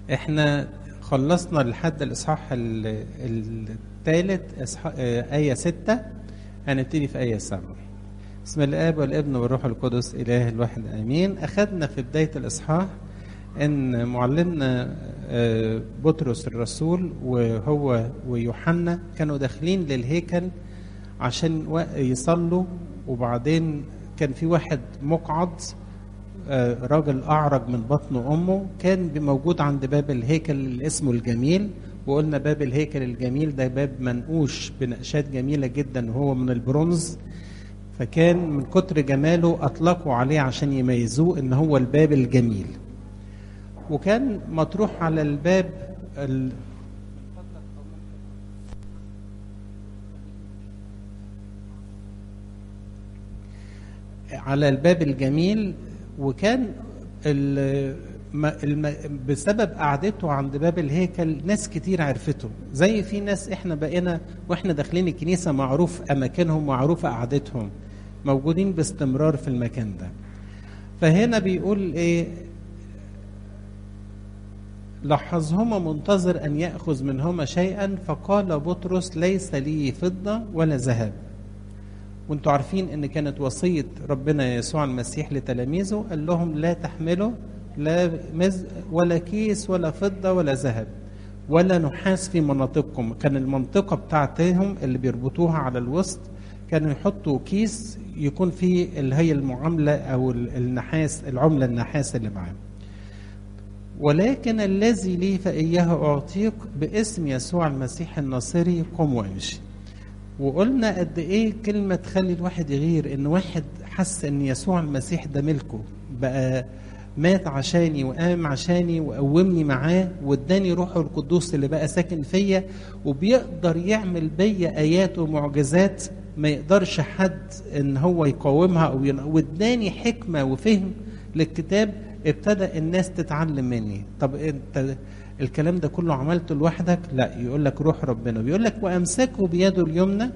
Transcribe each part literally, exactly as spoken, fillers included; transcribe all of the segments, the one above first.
احنا خلصنا لحد الإصحاح الثالث آية ستة، هنبتدي في آية سبعة. بسم الآب والابن والروح القدس إله الواحد آمين. أخذنا في بداية الإصحاح إن معلمنا بطرس الرسول وهو ويوحنا كانوا داخلين للهيكل عشان يصلوا، وبعدين كان في واحد مقعد راجل أعرج من بطن أمه كان موجود عند باب الهيكل اللي اسمه الجميل. وقلنا باب الهيكل الجميل ده باب منقوش بنقشات جميلة جدا وهو من البرونز، فكان من كتر جماله أطلقوا عليه عشان يميزوه إن هو الباب الجميل. وكان مطروح على الباب ال... على الباب الجميل، وكان ال... الم... بسبب قعدته عند باب الهيكل ناس كتير عرفته، زي في ناس احنا بقينا واحنا داخلين الكنيسة معروف أماكنهم معروفة قعدتهم، موجودين باستمرار في المكان ده. فهنا بيقول ايه؟ لاحظهما منتظر أن يأخذ منهما شيئا، فقال بطرس ليس لي فضة ولا ذهب. وانتوا عارفين ان كانت وصية ربنا يسوع المسيح لتلاميذه، قال لهم لا تحملوا لا مز ولا كيس ولا فضة ولا ذهب ولا نحاس في مناطقكم. كان المنطقة بتاعتهم اللي بيربطوها على الوسط كانوا يحطوا كيس يكون فيه اللي هي المعاملة أو النحاس، العملة النحاس اللي معاه. ولكن الذي لي فإياه أعطيك، باسم يسوع المسيح الناصري قم وامشي. وقلنا قد إيه كلمة تخلي الواحد يغير، إن واحد حس إن يسوع المسيح ده ملكه، بقى مات عشاني وقام عشاني وقومني معاه واداني روحه القدوس اللي بقى ساكن فيا، وبيقدر يعمل بيا آيات ومعجزات ما يقدرش حد إن هو يقاومها، أو واداني حكمة وفهم للكتاب. ابتدى الناس تتعلم مني. طب انت الكلام ده كله عملته لوحدك؟ لا، يقول لك روح ربنا. بيقول لك وامسكه بيده اليمنى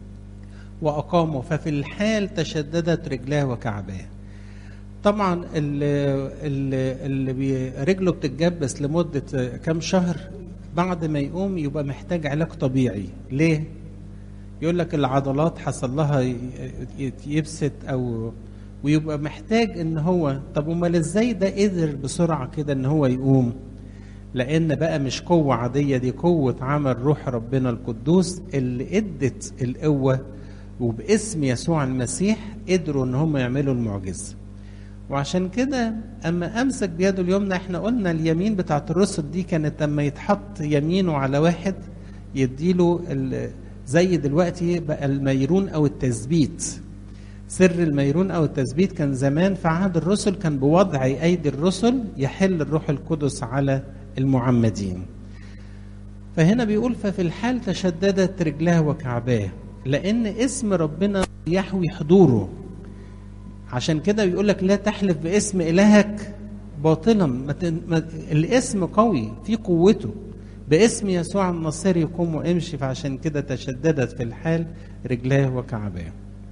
واقامه، ففي الحال تشددت رجلاه وكعباه. طبعا اللي, اللي رجله بتتجبس لمده كام شهر بعد ما يقوم يبقى محتاج علاج طبيعي. ليه؟ يقول لك العضلات حصل لها يبست او ويبقى محتاج ان هو، طب امال ازاي ده قدر بسرعه كده ان هو يقوم؟ لان بقى مش قوه عاديه، دي قوه عمل روح ربنا القدوس اللي ادت القوه، وباسم يسوع المسيح قدروا ان هم يعملوا المعجزه. وعشان كده اما امسك بيده اليمنى، احنا قلنا اليمين بتاعت الرسل دي كانت اما يتحط يمينه على واحد يديله زي دلوقتي بقى الميرون او التثبيت. سر الميرون أو التثبيت كان زمان في عهد الرسل كان بوضع أيدي الرسل يحل الروح القدس على المعمدين. فهنا بيقول ففي الحال تشددت رجلاه وكعباه، لأن اسم ربنا يحوي حضوره. عشان كده بيقول لك لا تحلف باسم إلهك باطلا. ما الاسم قوي في قوته، باسم يسوع الناصري قم وامشي. فعشان كده تشددت في الحال رجلاه وكعباه.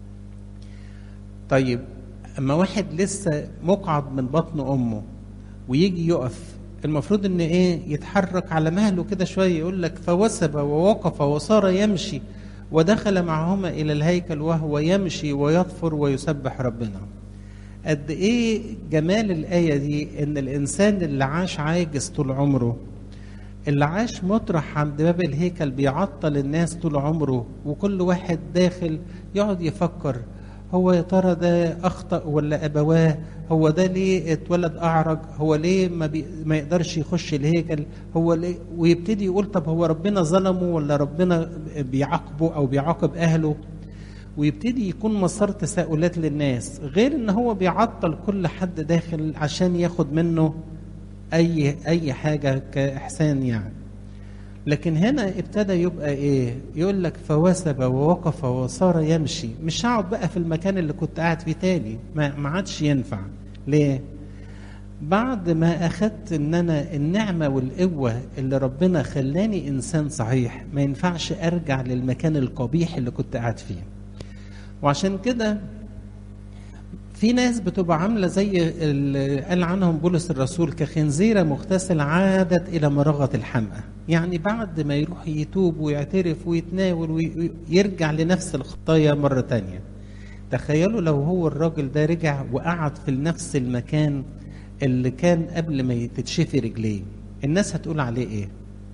طيب اما واحد لسه مقعد من بطن امه ويجي يقف، المفروض ان ايه؟ يتحرك على مهله كده شويه. يقول لك فوثب ووقف وصار يمشي ودخل معهما الى الهيكل وهو يمشي ويطفر ويسبح ربنا. قد ايه جمال الايه دي، ان الانسان اللي عاش عاجز طول عمره، اللي عاش مطرح عند باب الهيكل بيعطل الناس طول عمره، وكل واحد داخل يقعد يفكر هو يا ترى ده أخطأ ولا أبواه؟ هو ده ليه اتولد أعرج؟ هو ليه ما, بي ما يقدرش يخش الهيكل؟ هو ليه؟ ويبتدي يقول طب هو ربنا ظلمه ولا ربنا بيعاقبه أو بيعاقب أهله؟ ويبتدي يكون مسار تساؤلات للناس، غير إن هو بيعطل كل حد داخل عشان ياخد منه أي أي حاجة كإحسان يعني. لكن هنا ابتدى يبقى ايه؟ يقول لك فوثب ووقف وصار يمشي. مش هقعد بقى في المكان اللي كنت قاعد فيه تاني، ما عادش ينفع. ليه؟ بعد ما اخدت ان انا النعمه والقوه اللي ربنا خلاني انسان صحيح، ما ينفعش ارجع للمكان القبيح اللي كنت قاعد فيه. وعشان كده في ناس بتبقى عاملة زي اللي قال عنهم بولس الرسول كخنزيرة مغتسل عادت إلى مرغة الحمأة، يعني بعد ما يروح يتوب ويعترف ويتناول ويرجع لنفس الخطايا مرة تانية. تخيلوا لو هو الراجل ده رجع وقعد في نفس المكان اللي كان قبل ما تتشفي رجليه، الناس هتقول عليه ايه؟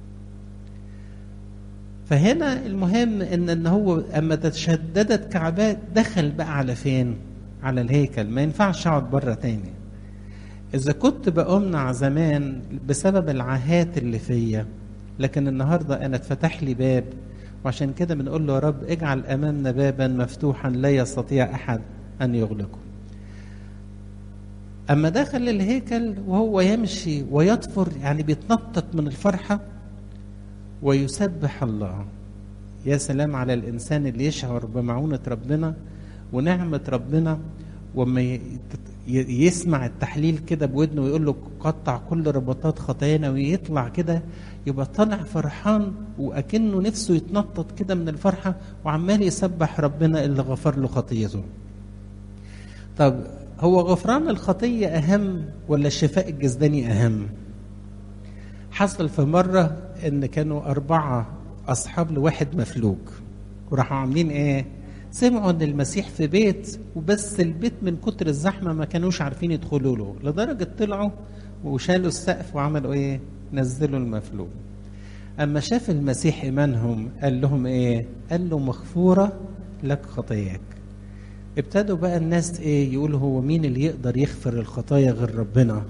فهنا المهم ان ان هو اما تشددت كعبات دخل بقى على فين؟ على الهيكل. ما ينفعش اقعد بره تاني. اذا كنت بأمنع زمان بسبب العاهات اللي فيا، لكن النهارده انا اتفتح لي باب، وعشان كده بنقول له يا رب اجعل امامنا بابا مفتوحا لا يستطيع احد ان يغلقه. اما دخل الهيكل وهو يمشي ويطفر، يعني بيتنطط من الفرحه ويسبح الله. يا سلام على الانسان اللي يشعر بمعونه ربنا ونعمه ربنا، وما يسمع التحليل كده بودنه ويقول له قطع كل رباطات خطايانا، ويطلع كده يبقى طالع فرحان واكنه نفسه يتنطط كده من الفرحه، وعمال يسبح ربنا اللي غفر له خطيته. طب هو غفران الخطيه اهم ولا الشفاء الجسداني اهم؟ حصل في مره ان كانوا اربعه اصحاب لواحد مفلوج، وراحوا عاملين ايه؟ سمعوا ان المسيح في بيت، وبس البيت من كتر الزحمه ما كانوش عارفين يدخلوا له، لدرجه طلعوا وشالوا السقف وعملوا ايه؟ نزلوا المفلوج. اما شاف المسيح ايمانهم قال لهم ايه؟ قال له مغفوره لك خطاياك. ابتدوا بقى الناس ايه؟ يقولوا هو مين اللي يقدر يغفر الخطايا غير ربنا؟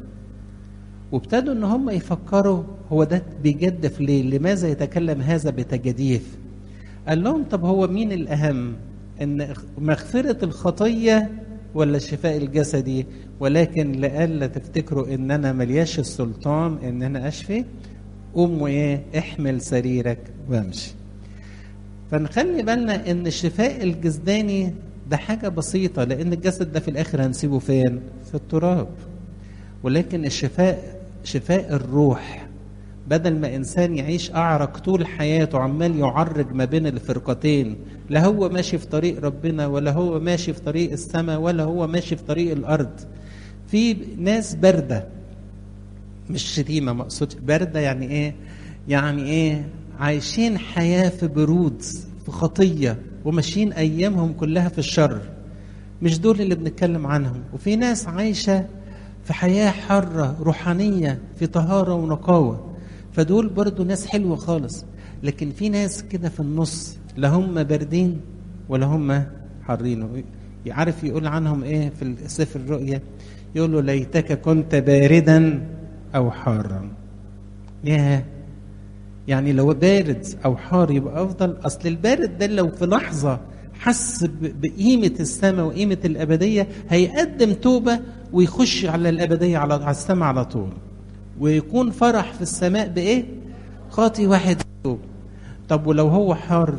وابتدوا ان هم يفكروا هو ده بيجدف ليه؟ لماذا يتكلم هذا بتجديف؟ قال لهم طب هو مين الاهم؟ ان مغفرة الخطية ولا الشفاء الجسدي؟ ولكن لألا تفتكروا ان انا ملياش السلطان ان انا اشفي، قوم وايه؟ احمل سريرك وامشي. فنخلي بالنا ان الشفاء الجسداني ده حاجة بسيطة، لان الجسد ده في الاخر هنسيبه فين؟ في التراب. ولكن الشفاء شفاء الروح، بدل ما إنسان يعيش أعرق طول حياته عمال يعرج ما بين الفرقتين، لا هو ماشي في طريق ربنا ولا هو ماشي في طريق السماء ولا هو ماشي في طريق الأرض. في ناس باردة، مش شتيمة مقصود، باردة يعني إيه؟ يعني إيه؟ عايشين حياة في برود، في خطية، وماشيين أيامهم كلها في الشر. مش دول اللي بنتكلم عنهم. وفي ناس عايشة في حياة حرة روحانية في طهارة ونقاوة، فدول برضو ناس حلوة خالص. لكن في ناس كده في النص، لا هم باردين ولا هم حارين. يعرف يقول عنهم ايه في سفر الرؤيا؟ يقول له ليتك كنت باردا او حارا. ياه، يعني لو بارد او حار يبقى افضل. اصل البارد ده لو في لحظة حس بقيمة السماء وقيمة الأبدية هيقدم توبة ويخش على الأبدية على السماء على طول، ويكون فرح في السماء بإيه؟ خاطي واحد توب. طب ولو هو حار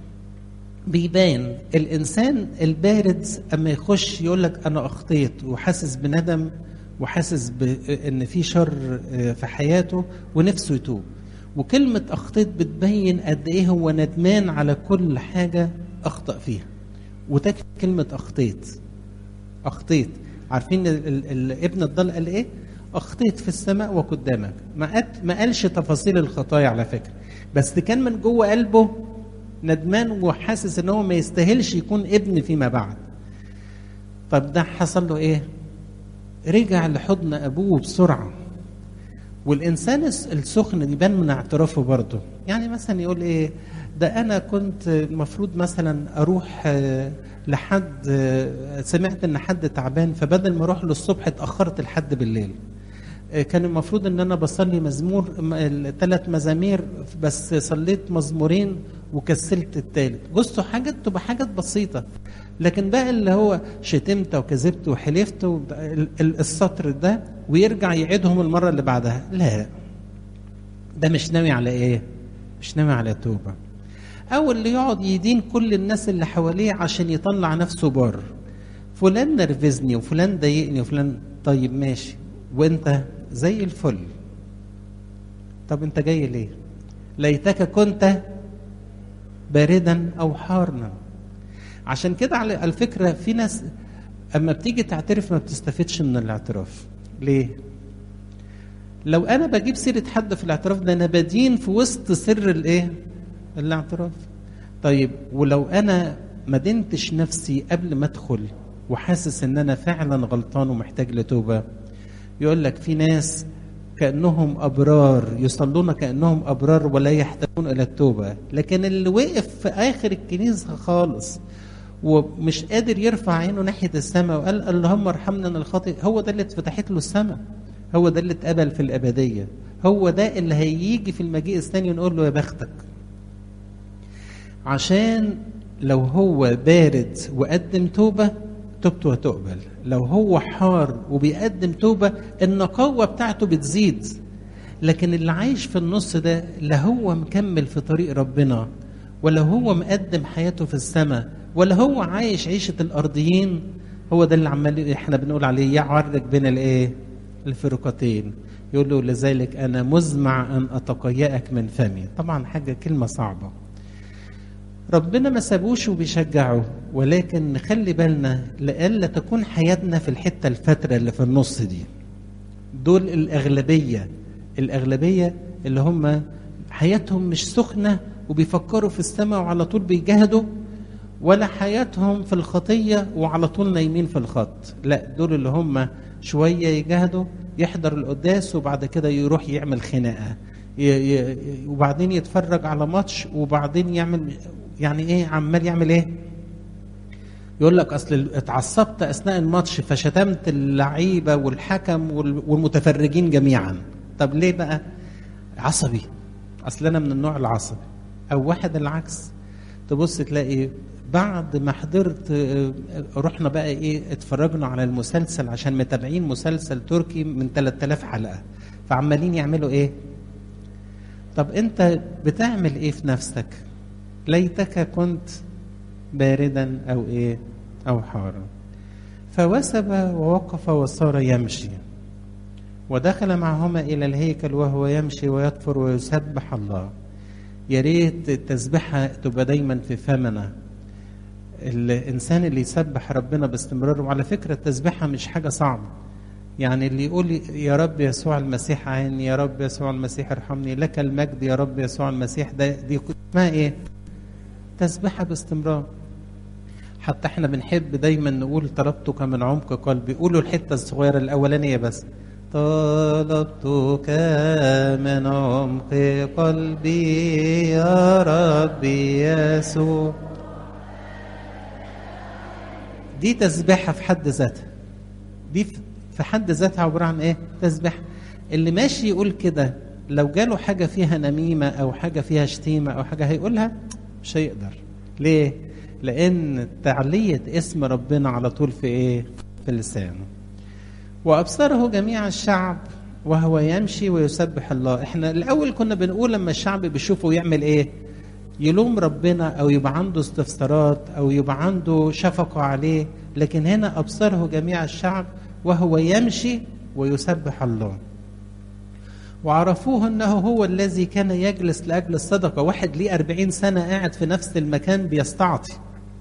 بيبان. الإنسان البارد أما يخش يقول لك أنا أخطيت، وحاسس بندم وحاسس بأن في شر في حياته ونفسه يتوب. وكلمة أخطيت بتبين قد إيه هو ندمان على كل حاجة أخطأ فيها. وتكفي كلمة أخطيت. أخطيت، عارفين ابن الضال قال إيه؟ أخطيت في السماء وقدامك. ما قالش تفاصيل الخطايا على فكرة، بس كان من جوه قلبه ندمان وحاسس إن هو ما يستاهلش يكون ابن فيما بعد. طب ده حصل له إيه؟ رجع لحضن أبوه بسرعة. والإنسان السخن يبان من اعترافه برضه. يعني مثلا يقول إيه؟ ده أنا كنت المفروض مثلا أروح لحد، سمعت إن حد تعبان، فبدل ما أروح له الصبح اتأخرت لحد بالليل. كان المفروض إن أنا بصلي مزمور ثلاث مزامير، بس صليت مزمورين وكسلت الثالث. بصوا حاجات تبقى حاجات بسيطة، لكن بقى اللي هو شتمت وكذبت وحلفت السطر ده ويرجع يعيدهم المرة اللي بعدها، لا، ده مش ناوي على إيه؟ مش ناوي على توبة. أو اللي يقعد يدين كل الناس اللي حواليه عشان يطلع نفسه بار. فلان نرفزني وفلان ضايقني وفلان، طيب ماشي، وانت زي الفل. طب انت جاي ليه؟ ليتك كنت باردا أو حارا. عشان كده على الفكرة في ناس اما بتيجي تعترف ما بتستفدش من الاعتراف. ليه؟ لو انا بجيب سيره حد في الاعتراف ده انا بدين في وسط سر الايه؟ الاعتراف. طيب ولو انا ما دينتش نفسي قبل ما ادخل وحاسس ان انا فعلا غلطان ومحتاج لتوبه، يقول لك في ناس كانهم ابرار يصلون كانهم ابرار ولا يحتاجون الى التوبه، لكن اللي وقف في اخر الكنيسه خالص ومش قادر يرفع عينه ناحيه السماء وقال اللهم ارحمنا من الخاطئ، هو ده اللي اتفتحت له السماء، هو ده اللي اتقبل في الابديه، هو ده اللي هيجي في المجيء الثاني ونقول له يا بختك. عشان لو هو بارد وقدم توبه توبته هتقبل، لو هو حار وبيقدم توبه النقاوه بتاعته بتزيد. لكن اللي عايش في النص ده لا هو مكمل في طريق ربنا ولا هو مقدم حياته في السماء ولا هو عايش عيشه الارضيين، هو ده اللي عمال احنا بنقول عليه يعرج بين الايه؟ الفرقتين. يقول له لذلك انا مزمع ان اتقيأك من فمي. طبعا حاجه كلمه صعبه. ربنا ما سابوش وبيشجعه، ولكن نخلي بالنا لئلا تكون حياتنا في الحته الفتره اللي في النص دي. دول الاغلبيه، الاغلبيه اللي هم حياتهم مش سخنه وبيفكروا في السماء وعلى طول بيجاهدوا، ولا حياتهم في الخطيه وعلى طول نايمين في الخط. لا، دول اللي هم شويه يجاهدوا، يحضر القداس وبعد كده يروح يعمل خناقه، ي... ي... وبعدين يتفرج على ماتش وبعدين يعمل يعني ايه، عمال يعمل ايه؟ يقول لك اصل اتعصبت اثناء الماتش فشتمت اللعيبه والحكم والمتفرجين جميعا. طب ليه بقى؟ عصبي، اصل انا من النوع العصبي. او واحد العكس، تبص تلاقي بعد ما حضرت رحنا بقى ايه، اتفرجنا على المسلسل عشان متابعين مسلسل تركي من ثلاثة آلاف حلقه، فعمالين يعملوا ايه؟ طب انت بتعمل ايه في نفسك؟ ليتك كنت باردا او ايه او حارا. فوثب ووقف وصار يمشي ودخل معهما الى الهيكل وهو يمشي ويطفر ويسبح الله. يا ريت التسبيحه تبقى دايما في فمنا. الانسان اللي يسبح ربنا باستمرار، وعلى فكره التسبيحه مش حاجه صعبه. يعني اللي يقول يا رب يسوع المسيح عيني، يا رب يسوع المسيح ارحمني، لك المجد يا رب يسوع المسيح، ده دي اسمها ايه؟ تسبيحه باستمرار. حتى احنا بنحب دايما نقول طلبتك من عمق قلبي. قولوا الحته الصغيره الاولانيه بس، طلبتك من عمق قلبي يا ربي يسوع. دي تسبيحه في حد ذاتها، دي في حد ذاتها عباره عن ايه؟ تسبيحه. اللي ماشي يقول كده لو جاله حاجه فيها نميمه او حاجه فيها شتيمه او حاجه هيقولها مش هيقدر. ليه؟ لان تعليه اسم ربنا على طول في ايه؟ في لسانه. وابصره جميع الشعب وهو يمشي ويسبح الله. احنا الاول كنا بنقول لما الشعب بيشوفه يعمل ايه؟ يلوم ربنا او يبقى عنده استفسارات او يبقى عنده شفقه عليه، لكن هنا ابصره جميع الشعب وهو يمشي ويسبح الله. وعرفوه انه هو الذي كان يجلس لاجل الصدقه. واحد ليه أربعين سنه قاعد في نفس المكان بيستعطي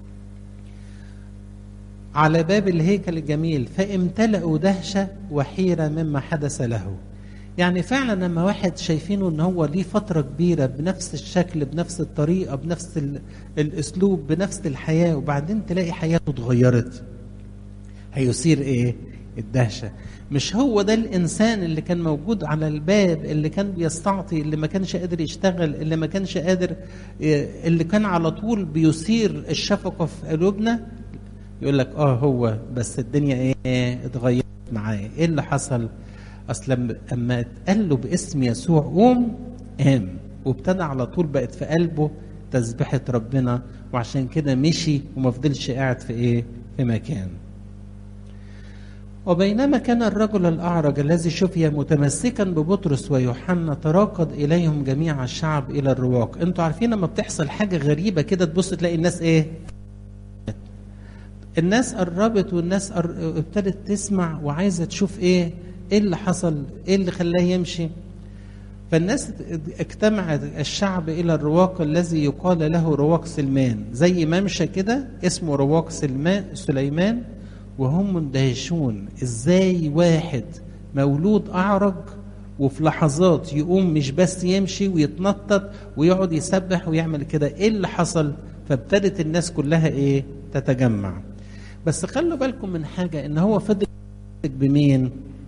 على باب الهيكل الجميل، فامتلأوا دهشه وحيره مما حدث له. يعني فعلا لما واحد شايفينه ان هو ليه فتره كبيره بنفس الشكل بنفس الطريقه بنفس الاسلوب بنفس الحياه، وبعدين تلاقي حياته اتغيرت، هيثير ايه؟ الدهشه. مش هو ده الانسان اللي كان موجود على الباب، اللي كان بيستعطي، اللي ما كانش قادر يشتغل، اللي ما كانش قادر، اللي كان على طول بيثير الشفقه في قلوبنا؟ يقول لك اه هو، بس الدنيا ايه؟ اتغيرت معاه. ايه اللي حصل؟ اصلا اما اتقال له باسم يسوع قوم، قام، وابتدى على طول بقت في قلبه تسبيحه ربنا، وعشان كده مشي وما فضلش قاعد في ايه؟ في مكان. وبينما كان الرجل الأعرج الذي شفي متمسكا ببطرس ويوحنا تراقد إليهم جميع الشعب إلى الرواق. انتوا عارفين لما بتحصل حاجة غريبة كده تبص تلاقي الناس ايه؟ الناس قربت والناس ابتدت تسمع وعايزة تشوف ايه؟ ايه اللي حصل؟ ايه اللي خلاه يمشي؟ فالناس اجتمع الشعب إلى الرواق الذي يقال له رواق سلمان. زي ممشى كده اسمه رواق سليمان، وهم مندهشون ازاي واحد مولود اعرج وفي لحظات يقوم مش بس يمشي ويتنطط ويقعد يسبح ويعمل كده. ايه اللي حصل؟ فابتدت الناس كلها ايه؟ تتجمع. بس خلوا بالكم من حاجة، ان هو فضل بمين؟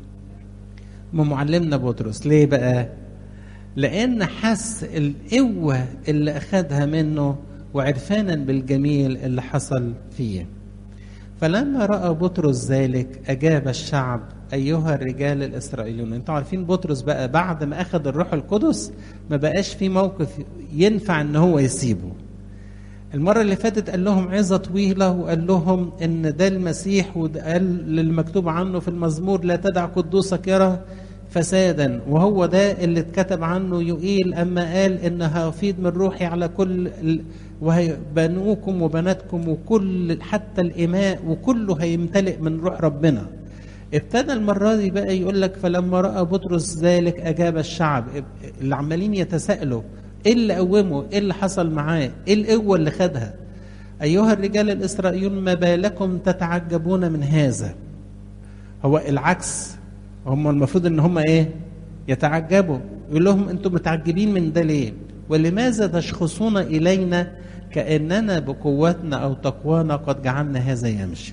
بمعلمنا بطرس. ليه بقى؟ لان حس القوة اللي اخدها منه وعرفانا بالجميل اللي حصل فيه. فلما رأى بطرس ذلك أجاب الشعب أيها الرجال الإسرائيليون. انتوا عارفين بطرس بقى بعد ما أخذ الروح القدس ما بقاش في موقف ينفع ان هو يسيبه. المرة اللي فاتت قال لهم عظة طويلة وقال لهم ان ده المسيح، وقال المكتوب عنه في المزمور لا تدع قدوسك يرى فسادا، وهو ده اللي اتكتب عنه يقيل اما قال ان هفيض من روحي على كل بنوكم وبناتكم وكل حتى الإماء وكله هيمتلئ من روح ربنا. ابتدى المرة دي بقى يقول لك فلما رأى بطرس ذلك أجاب الشعب. اللي عمالين يتساءلوا ايه اللي قومه؟ ايه اللي حصل معاه؟ ايه القوة اللي خدها؟ أيها الرجال الإسرائيليون ما بالكم تتعجبون من هذا؟ هو العكس، هم المفروض ان هم ايه؟ يتعجبوا. يقول لهم انتم متعجبين من ده ليه؟ ولماذا تشخصون إلينا كأننا بقوتنا أو تقوانا قد جعلنا هذا يمشي؟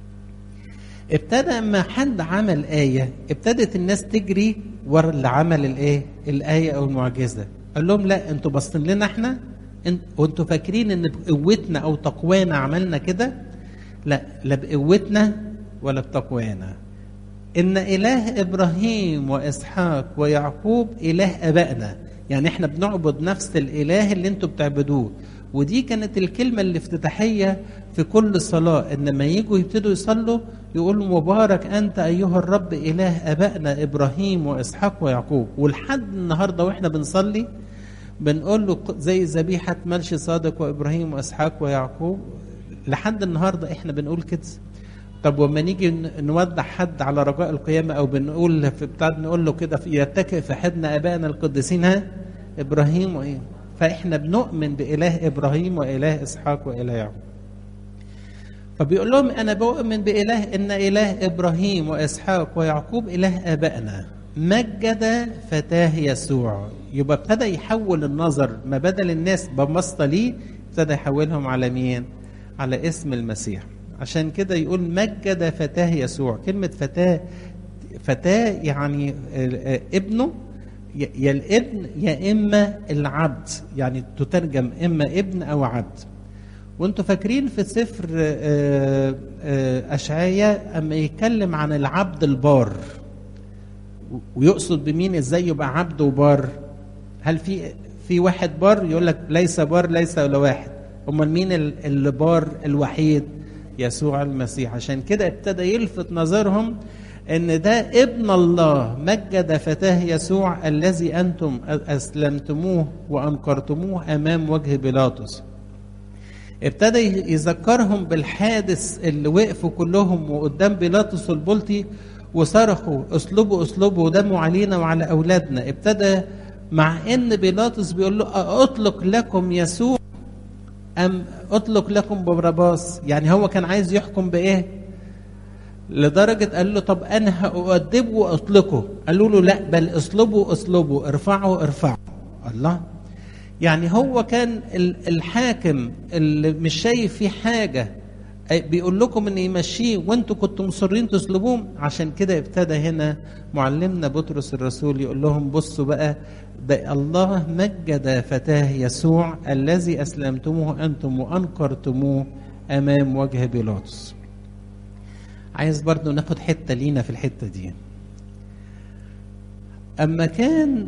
ابتدى اما حد عمل آية ابتدت الناس تجري ورا اللي عمل الايه؟ الآية أو المعجزة. قال لهم لا، انتوا باصين لنا احنا وانتوا فاكرين ان بقوتنا أو تقوانا عملنا كده؟ لا، لا بقوتنا ولا بتقوانا. إن إله إبراهيم وإسحاق ويعقوب إله آبائنا. يعني احنا بنعبد نفس الإله اللي انتوا بتعبدوه. ودي كانت الكلمة الافتتاحية في كل صلاة، إنما يجوا يبتدوا يصلوا يقولوا مبارك أنت أيها الرب إله آبائنا إبراهيم وإسحاق ويعقوب. ولحد النهاردة وإحنا بنصلي بنقول له زي ذبيحة ملش صادق وإبراهيم وإسحاق ويعقوب. لحد النهاردة إحنا بنقول كده. طب وما نيجي نودع حد على رجاء القيامة أو بنقول في بتاع نقول له كده يتكئ في حضن آبائنا القديسين ها إبراهيم وإيه؟ فإحنا بنؤمن بإله إبراهيم وإله إسحاق وإله يعقوب. فبيقول لهم أنا بؤمن بإله إن إله إبراهيم وإسحاق ويعقوب إله آبائنا مجد فتاه يسوع. يبقى ابتدى يحول النظر، ما بدل الناس بمسطة ليه ابتدى يحولهم على مين؟ على اسم المسيح. عشان كده يقول مجد فتاه يسوع. كلمة فتاة فتاة يعني ابنه، يا الابن يا إما العبد، يعني تترجم إما ابن أو عبد. وانتوا فاكرين في سفر أشعياء أما يتكلم عن العبد البار ويقصد بمين؟ ازاي يبقى عبد وبار؟ هل في في واحد بار؟ يقول لك ليس بار ليس ولا واحد. امال مين اللي بار الوحيد؟ يسوع المسيح. عشان كده ابتدى يلفت نظرهم ان ده ابن الله مجد فتاه يسوع الذي انتم اسلمتموه وانكرتموه امام وجه بيلاطس. ابتدى يذكرهم بالحادث اللي وقفوا كلهم وقدام بيلاطس البلطي وصرخوا اسلبوا اسلبوا دموا علينا وعلى اولادنا. ابتدى مع ان بيلاطس بيقول له اطلق لكم يسوع ام اطلق لكم ببرباس. يعني هو كان عايز يحكم بايه؟ لدرجه قال له طب انا هأؤدبه واطلقه. قالوا له لا، بل اصلبوا اصلبوا ارفعوا ارفعوا. الله، يعني هو كان الحاكم اللي مش شايف فيه حاجه بيقول لكم ان يمشيه وانتوا كنتوا مصرين تسلبوه. عشان كده ابتدى هنا معلمنا بطرس الرسول يقول لهم بصوا بقى، ده الله مجد فتاه يسوع الذي اسلمتموه انتم وانكرتموه امام وجه بيلاطس. عايز برضو ناخد حته لينا في الحته دي. اما كان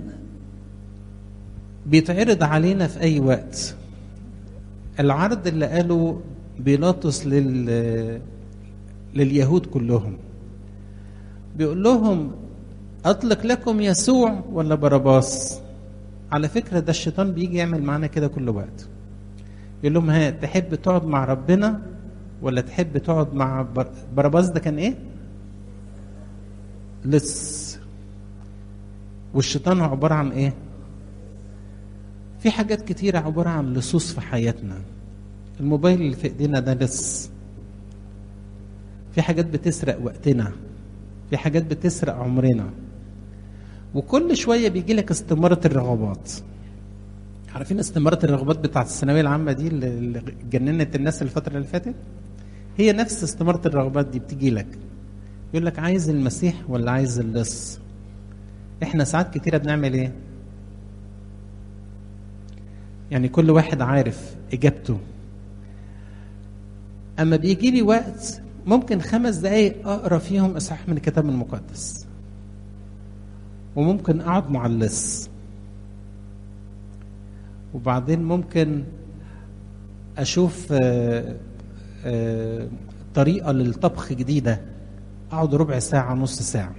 بيتعرض علينا في اي وقت العرض اللي قاله بيلاطس لل... لليهود كلهم، بيقول لهم اطلق لكم يسوع ولا باراباس؟ على فكره ده الشيطان بيجي يعمل معانا كده كل وقت. يقول لهم ها تحب تقعد مع ربنا ولا تحب تقعد مع بر... باراباس؟ ده كان ايه؟ لص. والشيطان عباره عن ايه؟ في حاجات كتيره عباره عن لصوص في حياتنا. الموبايل اللي في ايدينا ده لص. في حاجات بتسرق وقتنا، في حاجات بتسرق عمرنا، وكل شويه بيجي لك استماره الرغبات. عارفين استماره الرغبات بتاعت الثانويه العامه دي اللي جننت الناس الفتره اللي فاتت؟ هي نفس استماره الرغبات دي بتيجي لك، يقول لك عايز المسيح ولا عايز اللص؟ احنا ساعات كتيره بنعمل ايه؟ يعني كل واحد عارف اجابته. اما بيجي لي وقت ممكن خمس دقايق اقرا فيهم اصحاح من الكتاب المقدس، وممكن اقعد مع اللص، وبعدين ممكن اشوف آآ آآ طريقه للطبخ جديده، اقعد ربع ساعه نص ساعه،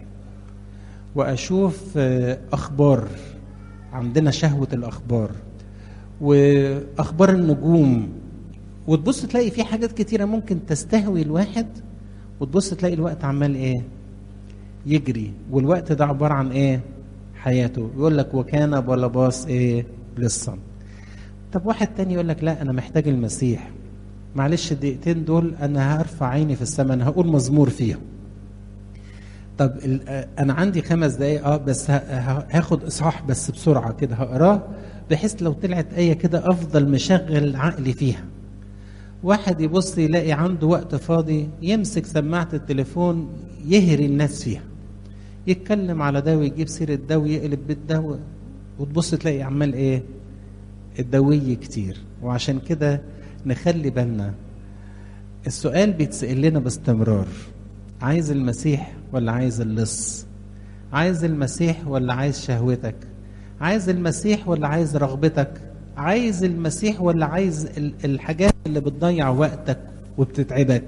واشوف اخبار، عندنا شهوه الاخبار واخبار النجوم، وتبص تلاقي في حاجات كتيره ممكن تستهوي الواحد، وتبص تلاقي الوقت عمال ايه؟ يجري. والوقت ده عباره عن ايه؟ حياته. يقول لك وكان بلباس ايه؟ لصا. طب واحد تاني يقول لك لا انا محتاج المسيح، معلش الدقيقتين دول انا هرفع عيني في السماء، انا هقول مزمور فيهم. طب انا عندي خمس دقايق اه بس هاخد اصحاح بس بسرعه كده هقراه، بحيث لو طلعت ايه كده افضل مشغل عقلي فيها. واحد يبص يلاقي عنده وقت فاضي يمسك سماعه التليفون يهري الناس فيها، يتكلم على ده ويجيب سيره ده ويقلب بالده، وتبص تلاقي عمال ايه؟ الدوي كتير. وعشان كده نخلي بالنا، السؤال بيتسأل لنا باستمرار: عايز المسيح ولا عايز اللص؟ عايز المسيح ولا عايز شهوتك؟ عايز المسيح ولا عايز رغبتك؟ عايز المسيح ولا عايز الحاجات اللي بتضيع وقتك وبتتعبك؟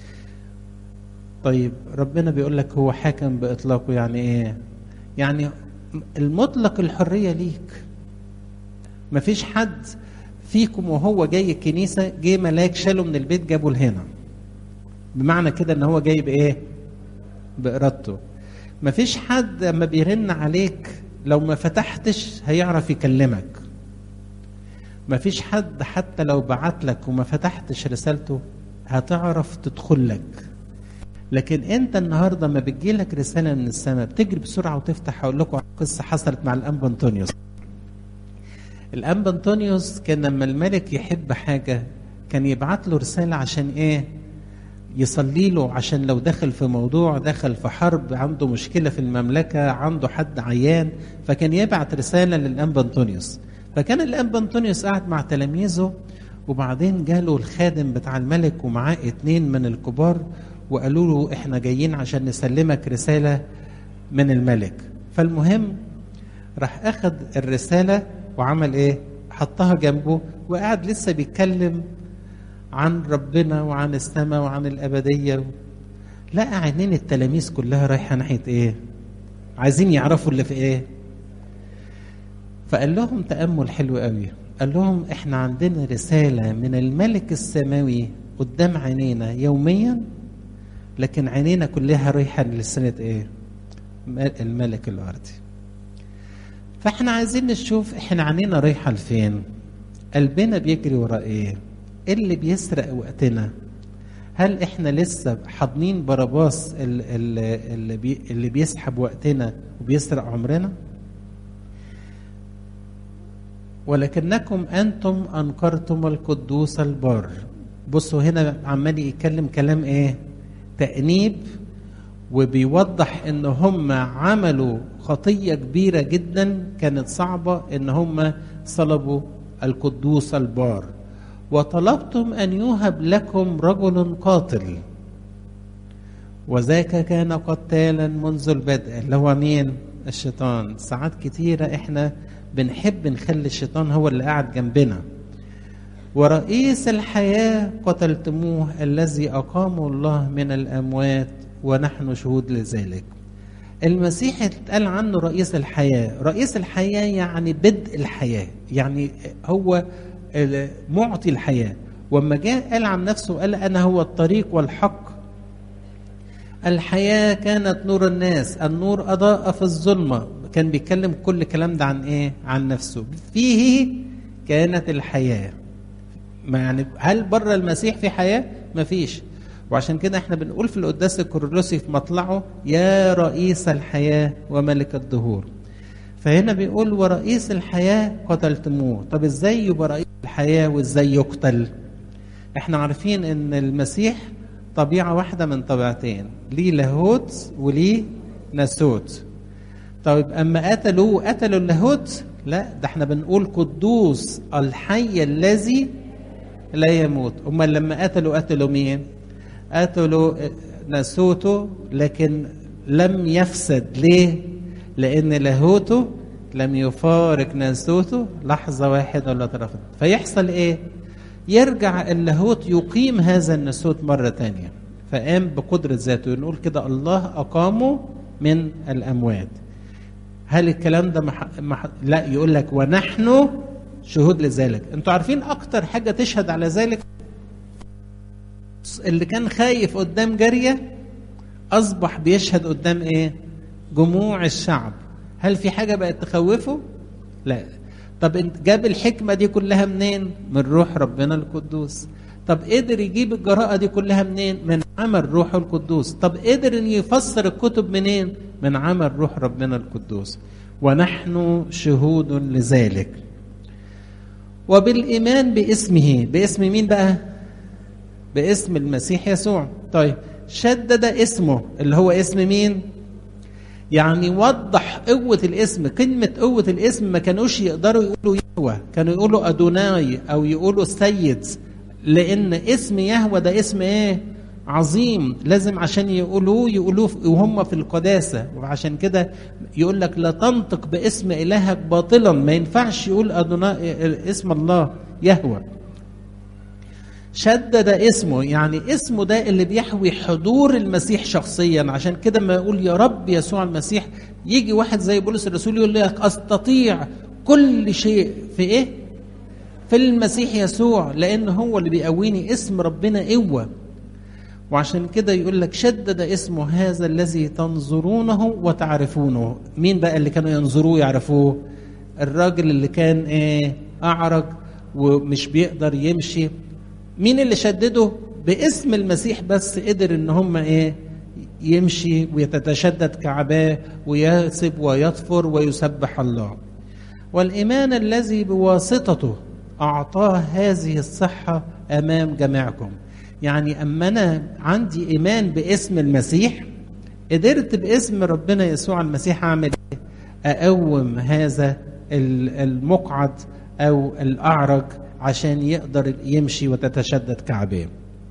طيب ربنا بيقول لك هو حاكم بإطلاقه. يعني ايه؟ يعني المطلق الحرية ليك. مفيش حد فيكم وهو جاي الكنيسة جه ملاك شاله من البيت جابه لهنا، بمعنى كده ان هو جاي بايه؟ بإرادته. مفيش حد اما بيرن عليك لو ما فتحتش هيعرف يكلمك. مفيش حد حتى لو بعت لك وما فتحتش رسالته هتعرف تدخل لك. لكن انت النهارده ما بتجيلك رساله من السماء بتجري بسرعه وتفتح. هقول لكم قصه حصلت مع الانبا انطونيوس. الانبا انطونيوس كان لما الملك يحب حاجه كان يبعت له رساله عشان ايه؟ يصلي له، عشان لو دخل في موضوع، دخل في حرب، عنده مشكله في المملكه، عنده حد عيان، فكان يبعت رساله للانبا انطونيوس. فكان الانبا انطونيوس قاعد مع تلاميذه، وبعدين جاله الخادم بتاع الملك ومعاه اتنين من الكبار وقالوا له احنا جايين عشان نسلمك رساله من الملك. فالمهم راح اخذ الرساله وعمل ايه؟ حطها جنبه وقعد لسه بيتكلم عن ربنا وعن السماء وعن الابديه. لقى عينين التلاميذ كلها رايحه ناحيه ايه؟ عايزين يعرفوا اللي في ايه. فقال لهم تامل حلو قوي، قال لهم احنا عندنا رساله من الملك السماوي قدام عينينا يوميا، لكن عينينا كلها رايحه لسنه ايه؟ الملك الارضي. فاحنا عايزين نشوف احنا عينينا رايحه لفين؟ قلبنا بيجري ورا ايه؟ ايه اللي بيسرق وقتنا؟ هل احنا لسه حاضنين باراباس اللي, بي اللي بيسحب وقتنا وبيسرق عمرنا؟ ولكنكم انتم انكرتم القدوس البار. بصوا هنا عمال يتكلم كلام ايه؟ تأنيب، وبيوضح ان هم عملوا خطية كبيرة جدا كانت صعبة، ان هم صلبوا القدوس البار. وطلبتم ان يوهب لكم رجل قاتل، وذاك كان قتالا منذ البدء، اللي هو مين؟ الشيطان. ساعات كتيرة احنا بنحب نخلي الشيطان هو اللي قاعد جنبنا. ورئيس الحياة قتلتموه، الذي أقامه الله من الأموات ونحن شهود لذلك. المسيح اتقال عنه رئيس الحياة. رئيس الحياة يعني بدء الحياة، يعني هو معطي الحياة. وما جاء قال عن نفسه قال أنا هو الطريق والحق. الحياة كانت نور الناس، النور أضاء في الظلمة. كان بيتكلم كل كلام ده عن إيه؟ عن نفسه. فيه كانت الحياة. ما يعني هل بره المسيح في حياة؟ ما فيش. وعشان كده احنا بنقول في القداس الكورولوسي في مطلعه يا رئيس الحياة وملك الدهور. فهنا بيقول ورئيس الحياة قتلتموه. طب ازاي يبقى رئيس الحياة وازاي يقتل؟ احنا عارفين ان المسيح طبيعة واحدة من طبيعتين، ليه لاهوت وليه ناسوت. طيب اما قتلوا قتلوا اللاهوت؟ لا، ده احنا بنقول قدوس الحي الذي لا يموت. امال لما قتلوا قتلوا مين؟ قتلوا ناسوته لكن لم يفسد. ليه؟ لان لاهوته لم يفارق ناسوته لحظة واحدة ولا طرفة. فيحصل ايه؟ يرجع اللاهوت يقيم هذا الناسوت مرة تانية، فقام بقدرة ذاته. نقول كده الله أقامه من الأموات. هل الكلام ده مح... مح... لا، يقول لك ونحن شهود لذلك. انتوا عارفين أكتر حاجة تشهد على ذلك؟ اللي كان خايف قدام جارية أصبح بيشهد قدام إيه؟ جموع الشعب. هل في حاجة بقت تخوفه؟ لا. طب جاب الحكمة دي كلها منين؟ من روح ربنا القدوس. طب قدر يجيب الجراءة دي كلها منين؟ من عمل روح القدوس. طب قدر ان يفسر الكتب منين؟ من عمل روح ربنا القدوس. ونحن شهود لذلك. وبالإيمان باسمه. باسم مين بقى؟ باسم المسيح يسوع. طيب شدد اسمه اللي هو اسم مين؟ يعني وضح قوة الاسم. كلمة قوة الاسم ما كانوش يقدروا يقولوا يهوه، كانوا يقولوا أدوناي أو يقولوا السيد، لأن اسم يهوه ده اسم إيه؟ عظيم. لازم عشان يقولوه يقولوه وهم في القداسة. وعشان كده يقول لك لا تنطق باسم إلهك باطلا. ما ينفعش يقول أدوناي اسم الله يهوه. شدد اسمه يعني اسمه ده اللي بيحوي حضور المسيح شخصيا. عشان كده ما يقول يا رب يسوع المسيح، يجي واحد زي بولس الرسول يقول لك استطيع كل شيء في ايه؟ في المسيح يسوع، لان هو اللي بيقويني. اسم ربنا قوة. وعشان كده يقول لك شدد اسمه هذا الذي تنظرونه وتعرفونه. مين بقى اللي كانوا ينظروه يعرفوه؟ الراجل اللي كان ايه؟ اعرج ومش بيقدر يمشي. مين اللي شدده؟ باسم المسيح بس قدر ان هم ايه؟ يمشي ويتشدد كعباه ويسب ويطفر ويسبح الله. والإيمان الذي بواسطته أعطاه هذه الصحة أمام جميعكم. يعني أما أنا عندي إيمان باسم المسيح، قدرت باسم ربنا يسوع المسيح أعمل إيه؟ أقوم هذا المقعد أو الأعرج عشان يقدر يمشي وتتشدد كعبيه.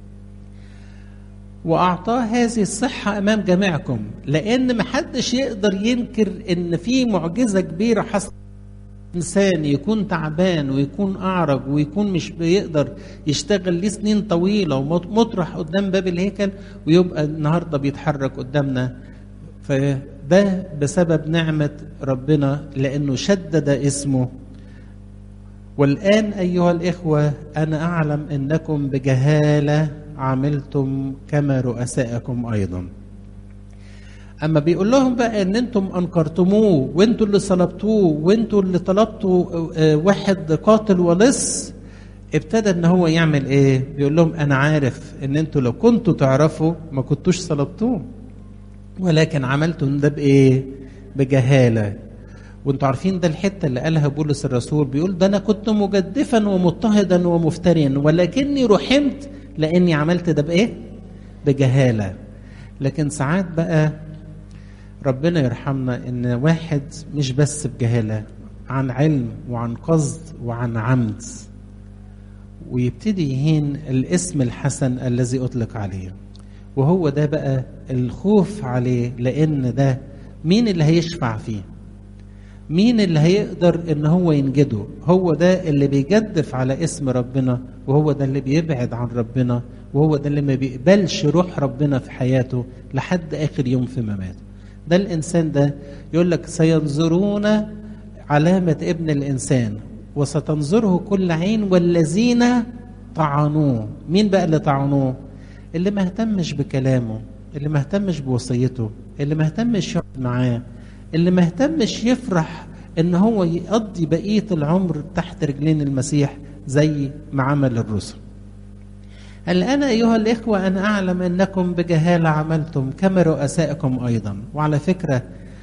وأعطاه هذه الصحة أمام جميعكم، لأن محدش يقدر ينكر إن في معجزة كبيرة حصلت. إنسان يكون تعبان ويكون أعرج ويكون مش بيقدر يشتغل ليه سنين طويلة ومطرح قدام باب الهيكل، ويبقى النهاردة بيتحرك قدامنا. فده بسبب نعمة ربنا، لأنه شدد اسمه. والآن أيها الإخوة أنا أعلم أنكم بجهالة عملتم كما رؤسائكم أيضا. أما بيقول لهم بقى أن أنتم أنكرتموه وأنتم اللي صلبتوه وأنتم اللي طلبتوا واحد قاتل ولص، ابتدى أن هو يعمل إيه؟ بيقول لهم أنا عارف أن أنتم لو كنتوا تعرفوا ما كنتوش صلبتوه، ولكن عملتم ده بإيه؟ بجهالة. وانتوا عارفين ده الحتة اللي قالها بولس الرسول، بيقول ده أنا كنت مجدفا ومضطهدا ومفتريا ولكني رحمت لأني عملت ده بإيه؟ بجهالة. لكن ساعات بقى ربنا يرحمنا إن واحد مش بس بجهالة، عن علم وعن قصد وعن عمد، ويبتدي يهين الاسم الحسن الذي أطلق عليه. وهو ده بقى الخوف عليه، لأن ده مين اللي هيشفع فيه؟ مين اللي هيقدر ان هو ينجده؟ هو ده اللي بيجدف على اسم ربنا، وهو ده اللي بيبعد عن ربنا، وهو ده اللي ما بيقبلش روح ربنا في حياته لحد اخر يوم في مماته. ده الانسان ده يقول لك سينظرون علامة ابن الانسان وستنظره كل عين والذين طعنوه. مين بقى اللي طعنوه؟ اللي ما اهتمش بكلامه، اللي ما اهتمش بوصيته، اللي ما اهتمش يقعد معاه، اللي ما اهتمش يفرح ان هو يقضي بقية العمر تحت رجلين المسيح زي ما عمل الرسل. الآن أيها الإخوة أنا أعلم أنكم بجهالة عملتم كما رؤسائكم أيضا. وعلى فكرة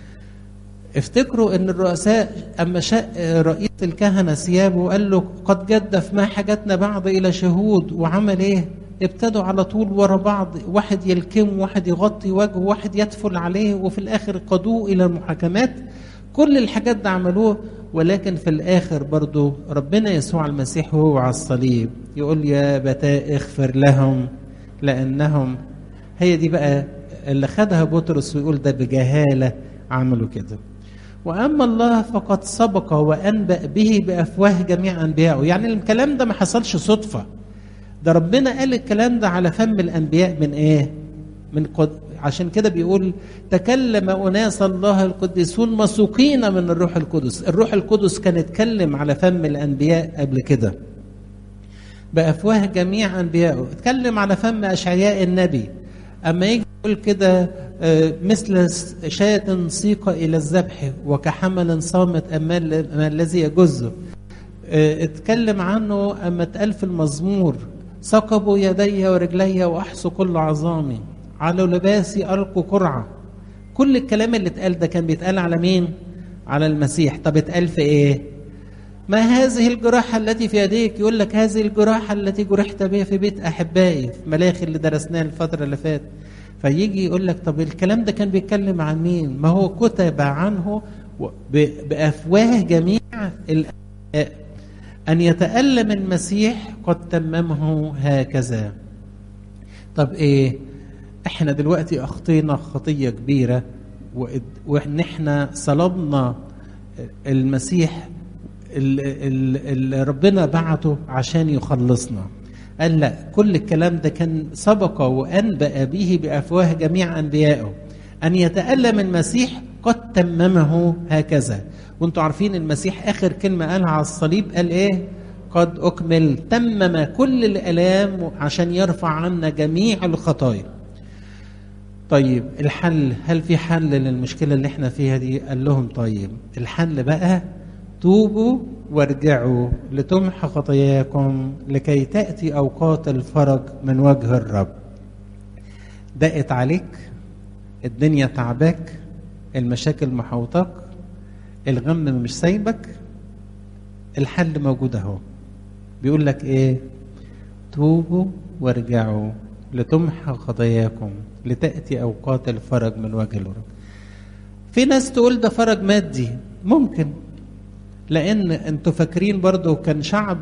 افتكروا أن الرؤساء أما شاء رئيس الكهنة ثيابه وقال له قد جدف ما حاجتنا بعض إلى شهود، وعمل إيه؟ ابتدوا على طول ورا بعض، واحد يلكم، واحد يغطي وجهه، واحد يدفل عليه، وفي الآخر قادوه إلى المحاكمات. كل الحاجات ده عملوه، ولكن في الآخر برضو ربنا يسوع المسيح وهو على الصليب يقول يا بتاء اغفر لهم لأنهم، هي دي بقى اللي خدها بطرس ويقول ده بجهالة عملوا كده. وأما الله فقد سبق وأنبأ به بأفواه جميع أنبيائه. يعني الكلام ده ما حصلش صدفة، ده ربنا قال الكلام ده على فم الأنبياء من إيه؟ من قد... عشان كده بيقول تكلم أناس الله القديسون مسوقين من الروح القدس. الروح القدس كان اتكلم على فم الأنبياء قبل كده بأفواه جميع أنبيائه. اتكلم على فم أشعياء النبي أما يجي يقول كده مثل شاة سيقة إلى الذبح وكحمل صامت أمام الذي يجزه. اتكلم عنه أما اتقال في المزمور ثقبوا يدي ورجلي وأحصوا كل عظامي على لباسي ألقوا قرعة. كل الكلام اللي اتقال ده كان بيتقال على مين؟ على المسيح. طب اتقال في ايه؟ ما هذه الجراحة التي في يديك؟ يقول لك هذه الجراحة التي جرحت بها في بيت أحبائي، في ملاخي اللي درسناه الفترة اللي فاتت. فيجي يقول لك طب الكلام ده كان بيتكلم عن مين؟ ما هو كتب عنه بأفواه جميع الأنبياء أن يتألم المسيح قد تممه هكذا. طب ايه؟ احنا دلوقتي اخطينا خطية كبيرة، وان احنا صلبنا المسيح اللي ربنا بعته عشان يخلصنا. قال لا، كل الكلام ده كان سبق وأنبأ به بأفواه جميع أنبيائه أن يتألم المسيح قد تممه هكذا. وانتوا عارفين المسيح آخر كلمة قالها على الصليب قال ايه؟ قد أكمل، تمم كل الآلام عشان يرفع عنا جميع الخطايا. طيب الحل، هل في حل للمشكلة اللي احنا فيها دي؟ قال لهم طيب الحل بقى توبوا وارجعوا لتمحى خطاياكم لكي تأتي أوقات الفرج من وجه الرب. دقت عليك الدنيا، تعباك، المشاكل محوطاك، الغم مش سايبك، الحل موجود اهو. بيقول لك ايه؟ توبوا وارجعوا لتمحى خطاياكم لتأتي أوقات الفرج من وجه الرب. في ناس تقول ده فرج مادي، ممكن، لأن انتوا فاكرين برضو كان شعب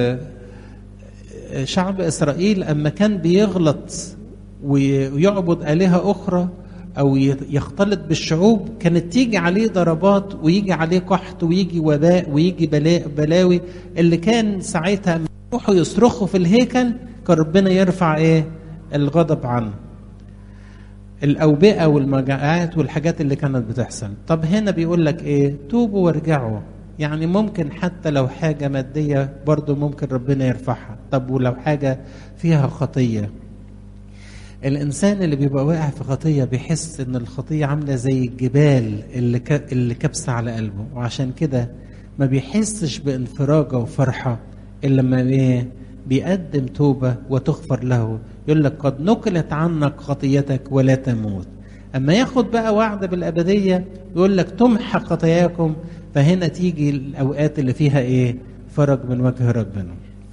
شعب إسرائيل أما كان بيغلط ويعبد آلهة أخرى أو يختلط بالشعوب كانت تيجي عليه ضربات ويجي عليه قحط ويجي وباء ويجي بلاء بلاوي. اللي كان ساعتها يروحوا يصرخوا في الهيكل كان ربنا يرفع ايه؟ الغضب عنه، الأوبئة والمجاعات والحاجات اللي كانت بتحصل. طب هنا بيقول لك ايه؟ توبوا وارجعوا. يعني ممكن حتى لو حاجة مادية برضو ممكن ربنا يرفعها. طب ولو حاجة فيها خطية؟ الإنسان اللي بيبقى واقع في خطية بيحس إن الخطية عاملة زي الجبال اللي ك... اللي كبسة على قلبه، وعشان كده ما بيحسش بانفراجة وفرحة إلا لما إيه؟ بيقدم توبة وتغفر له. يقول لك قد نقلت عنك خطيتك ولا تموت. أما ياخد بقى وعد بالأبدية يقول لك تمحى خطاياكم. فهنا تيجي الأوقات اللي فيها إيه؟ فرج من وجه ربنا.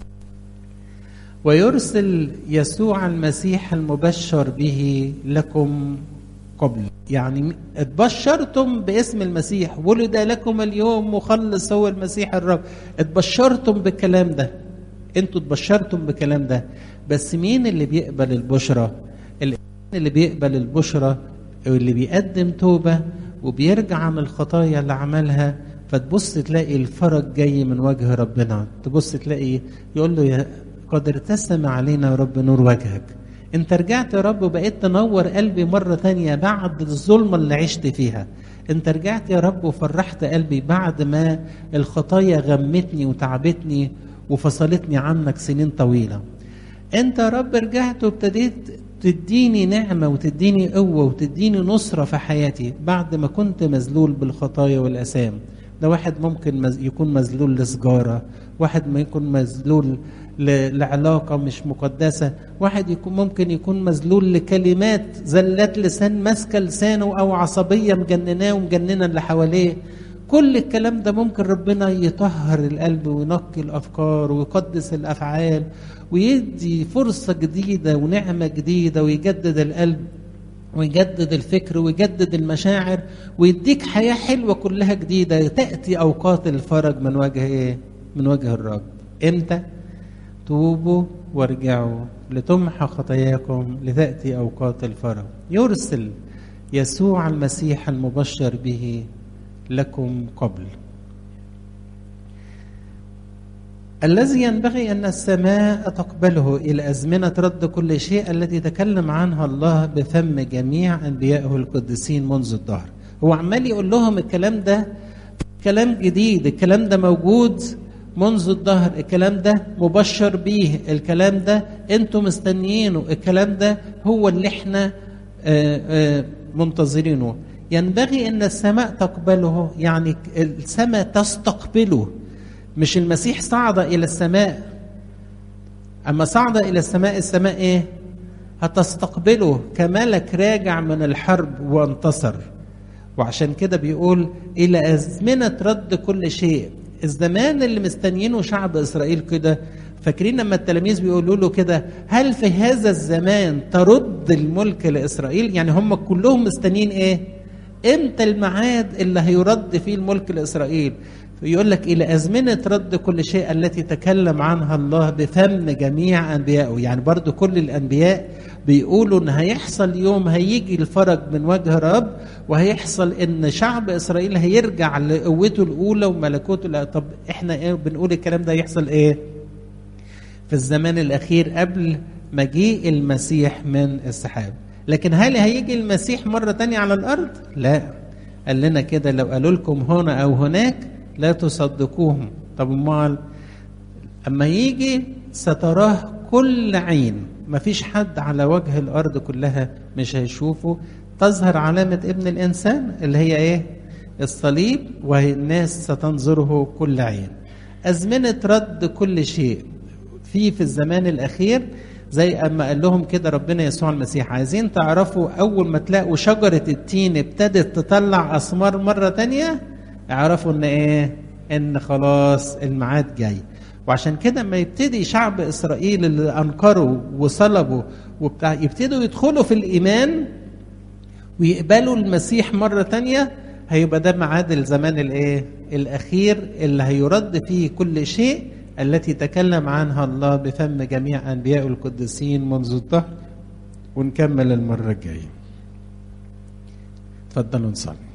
ويرسل يسوع المسيح المبشر به لكم قبل. يعني اتبشرتم باسم المسيح، ولد لكم اليوم مخلص هو المسيح الرب. اتبشرتم بالكلام ده، انتوا اتبشرتم بالكلام ده. بس مين اللي بيقبل البشرة؟ اللي بيقبل البشرة اللي بيقدم توبة وبيرجع عن الخطايا اللي عملها. فتبص تلاقي الفرج جاي من وجه ربنا. تبص تلاقي يقول له يا قد ارتسم علينا يا رب نور وجهك. انت رجعت يا رب وبقيت تنور قلبي مرة تانية بعد الظلمة اللي عشت فيها. انت رجعت يا رب وفرحت قلبي بعد ما الخطايا غمتني وتعبتني وفصلتني عنك سنين طويلة. انت يا رب رجعت وابتديت تديني نعمة وتديني قوة وتديني نصرة في حياتي بعد ما كنت مذلول بالخطايا والأسام. ده واحد ممكن يكون مذلول لسجارة، واحد ما يكون مذلول لعلاقة مش مقدسة، واحد يكون ممكن يكون مذلول لكلمات زلات لسان ماسكة لسانه أو عصبية مجنناه ومجننة اللي حواليه. كل الكلام ده ممكن ربنا يطهر القلب وينقي الأفكار ويقدس الأفعال ويدي فرصة جديدة ونعمة جديدة ويجدد القلب ويجدد الفكر ويجدد المشاعر ويديك حياة حلوة كلها جديدة. تأتي أوقات الفرج من وجه إيه؟ من وجه الرب. إمتى؟ توبوا وارجعوا لتمحى خطاياكم لتأتي أوقات الفرج. يرسل يسوع المسيح المبشر به لكم قبل. الذي ينبغي أن السماء تقبله إلى أزمنة رد كل شيء التي تكلم عنها الله بفم جميع أنبيائه القديسين منذ الدهر. هو عمال يقول لهم الكلام ده كلام جديد، الكلام ده موجود منذ الدهر، الكلام ده مبشر به، الكلام ده انتم مستنيينه، الكلام ده هو اللي احنا آآ آآ منتظرينه. ينبغي أن السماء تقبله، يعني السماء تستقبله. مش المسيح صعد إلى السماء، أما صعد إلى السماء السماء إيه؟ هتستقبله كملك راجع من الحرب وانتصر. وعشان كده بيقول إلى أزمنة رد كل شيء. الزمان اللي مستنيينه شعب إسرائيل كده، فاكرين لما التلاميذ بيقولوا له كده هل في هذا الزمان ترد الملك لإسرائيل؟ يعني هم كلهم مستنيين إيه؟ إمتى الميعاد اللي هيرد فيه الملك لإسرائيل؟ يقول لك إلى أزمنة رد كل شيء التي تكلم عنها الله بفم جميع أنبيائه. يعني برضو كل الأنبياء بيقولوا إن هيحصل يوم هيجي الفرج من وجه رب، وهيحصل إن شعب إسرائيل هيرجع لقوته الأولى وملكوته الأولى. طب إحنا إيه بنقول الكلام ده يحصل إيه؟ في الزمان الأخير قبل مجيء المسيح من السحاب. لكن هل هيجي المسيح مرة تانية على الأرض؟ لا. قال لنا كده لو قالوا لكم هنا أو هناك لا تصدقوهم. طب امال اما يجي ستراه كل عين، مفيش حد على وجه الارض كلها مش هيشوفه. تظهر علامة ابن الانسان اللي هي ايه؟ الصليب، والناس ستنظره كل عين. ازمنة رد كل شيء في في الزمان الاخير. زي اما قال لهم كده ربنا يسوع المسيح عايزين تعرفوا اول ما تلاقوا شجرة التين ابتدت تطلع اسمار مرة تانية اعرفوا ان ايه؟ ان خلاص الميعاد جاي. وعشان كده ما يبتدي شعب اسرائيل اللي انكروا وصلبوا وبتاع يبتدوا يدخلوا في الايمان ويقبلوا المسيح مرة تانية، هيبقى ده ميعاد الزمان الايه؟ الاخير اللي هيرد فيه كل شيء التي تكلم عنها الله بفم جميع انبياء القديسين منذ الدهر. ونكمل المرة الجاية. تفضلوا نصلي.